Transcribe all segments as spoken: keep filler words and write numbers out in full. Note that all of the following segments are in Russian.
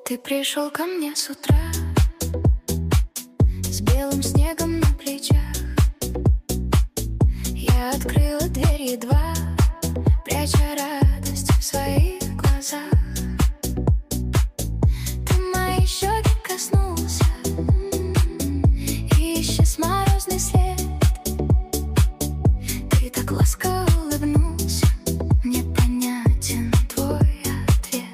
Ты пришел ко мне с утра с белым снегом на плечах. Я открыла дверь едва, пряча радость в своих глазах. Ты мои щеки коснулся и исчез морозный след. Ты так ласково улыбнулся, мне понятен твой ответ.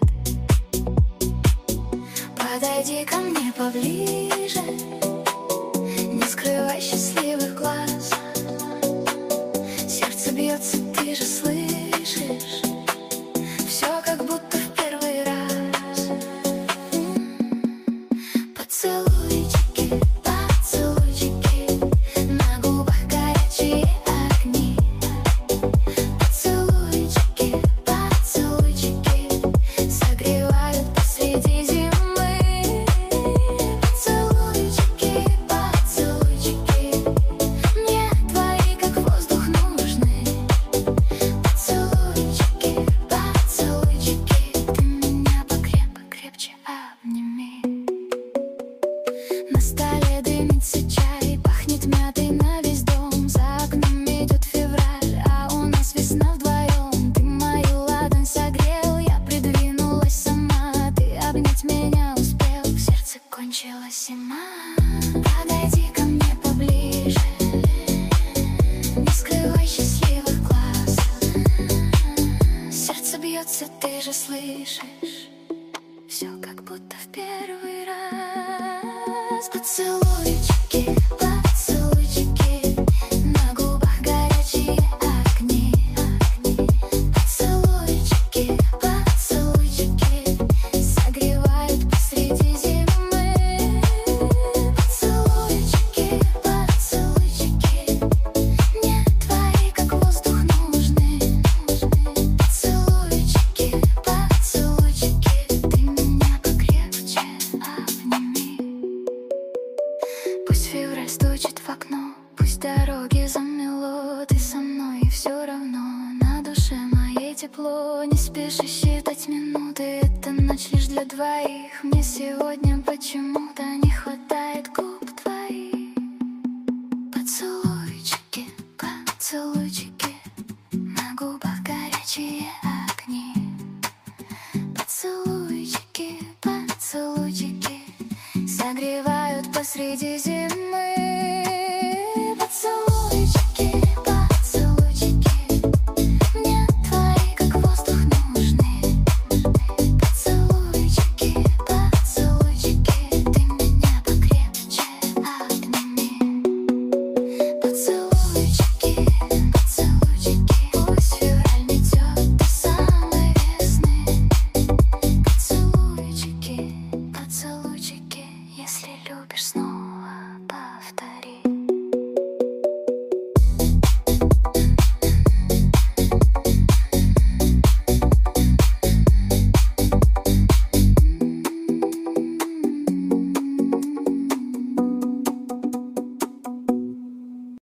Подойди ко мне поближе, не скрывай счастливых глаз. Сердце бьется, ты же слышишь, все как будто в первый раз. Поцелуйчики, поцелуйчики, на губах горячие огни. Поцелуйчики, поцелуйчики, согревают посреди зимы. Поцелуйчики, поцелуйчики, мне твои как воздух нужны. Поцелуйчики, поцелуйчики, ты меня покрепко, крепче обними. На столе дымится чай, пахнет мятой на весь дом. За окном идет февраль, а у нас весна вдвоем. Ты мою ладонь согрел, я придвинулась сама. Ты обнять меня успел, в сердце кончилась зима. Подойди ко мне поближе, не скрывай счастливых глаз. Сердце бьется, ты же слышишь, все как будто в первый раз. Поцелуйчики, поцелуйчики, на губах горячие огни. Поцелуйчики, поцелуйчики, согревают посреди зимы. Поцелуйчики, поцелуйчики, мне твои как воздух нужны. Поцелуйчики, поцелуйчики, ты меня покрепче обними. Пусть февраль стучит в окно, пусть дороги замело, ты со мной и все равно на душе моей тепло. Не спеши считать минуты, эта ночь лишь для двоих. Мне сегодня почему-то не хватает губ.